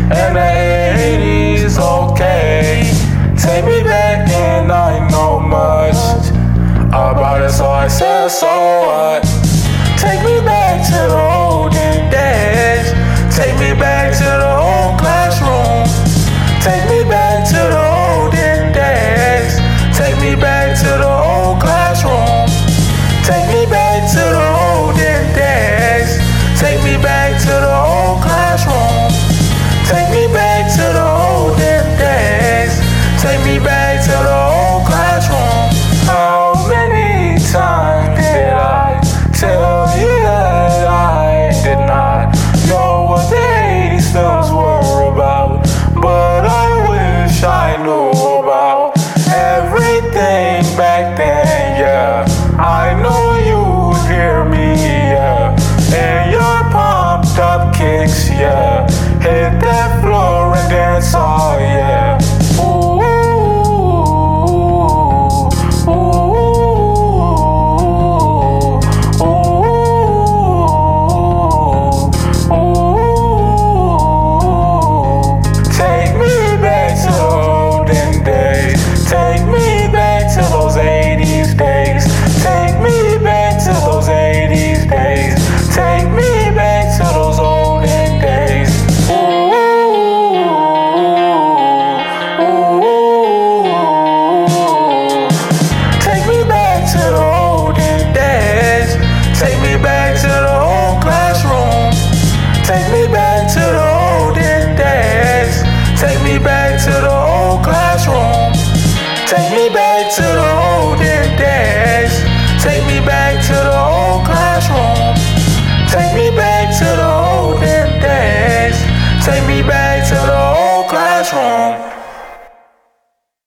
and the 80s, okay. Take me back and I know much about it, so I said, so what? Take me back to the olden days. Take me back to the old classroom. Take me back to the olden days. Take me back to the old classroom. Take me back to the olden days. Take me back to the old classroom. Take me back to the olden days. Take me back to the old classroom. How many times did I tell you that I did not know what the 80s films were about? But I wish I knew about everything back then, yeah. I know you hear me, yeah. And your pumped up kicks, yeah. Hit that floor and dance, oh yeah. Ooh, ooh, ooh, ooh. Take me back to the olden days. Take me back to those 80s days. Take me back to those 80s days. Take me back to those olden days. Ooh, ooh, ooh. Take me back to the olden days. Take me back to the old classroom. Take me back to the olden days. Take me back to the old classroom. Take me back.